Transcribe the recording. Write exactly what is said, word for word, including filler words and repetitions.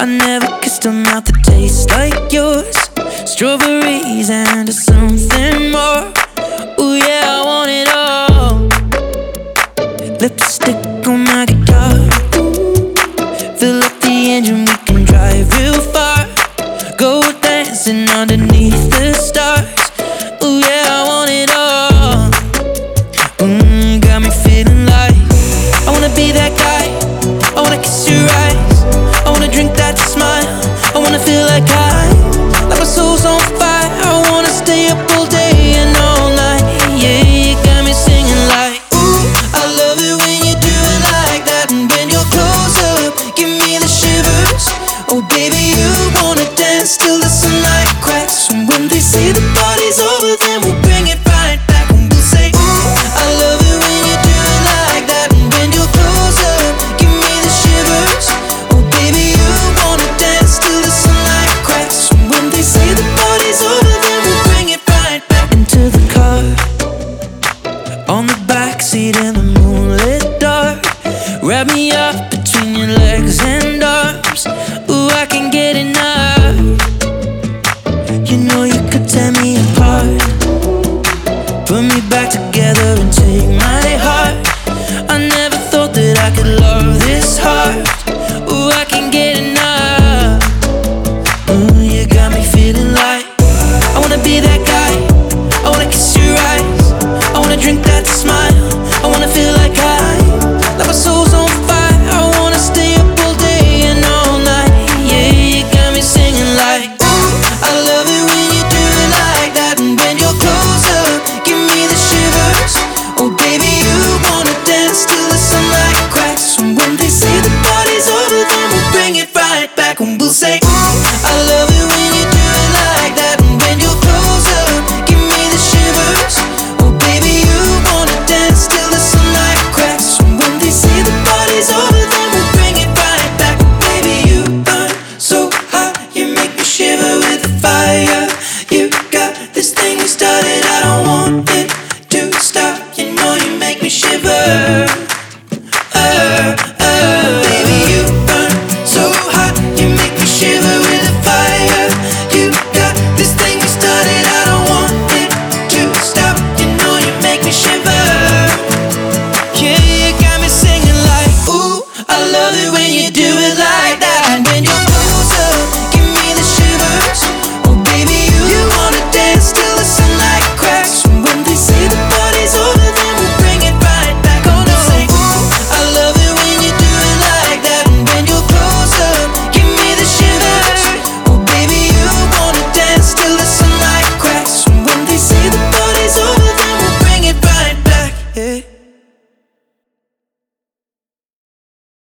I never kissed a mouth that tastes like yours. Strawberries and something more. Ooh yeah, I want it all. Lipstick on my guitar. Fill up the engine, we can drive real far. Go dancing underneath the stars. Ooh yeah, I want it all. Mmm, got me feeling like I wanna be that guy. I wanna kiss your eyes. I wanna drink that smile. I wanna feel like I, like my soul's on fire. I wanna stay up all day and all night. Yeah, you got me singing like, ooh, I love it when you do it like that. And when you're close up, give me the shivers. Oh baby, you wanna dance till the sunlight cracks. And when they say the party's over, then we'll bring it right back. And we'll say, ooh, I love it when you do it like that. And when you're close up, give me the shivers. Oh baby, you wanna dance till the sunlight cracks. And when they say the party's over, then we'll bring it right back. Into the car, on the backseat in the moonlit dark. Wrap me up between your legs and arms. Ooh, I can't get enough. You know you could tear me apart, put me back together and take my heart. I never thought that I could love this hard. Ooh, I can't get enough. Ooh, you got me feeling like I wanna be that guy. I wanna kiss your eyes. I wanna drink that smile. I wanna feel like I, like my soul's on fire. I wanna stay up all day and all night. Yeah, you got me singing like, ooh, I love it when you do it like that. And when you're close up, give me the shivers. Oh baby, you wanna dance till the sunlight cracks. And when they say the party's over, then we'll bring it right back. And we'll say, ooh, I love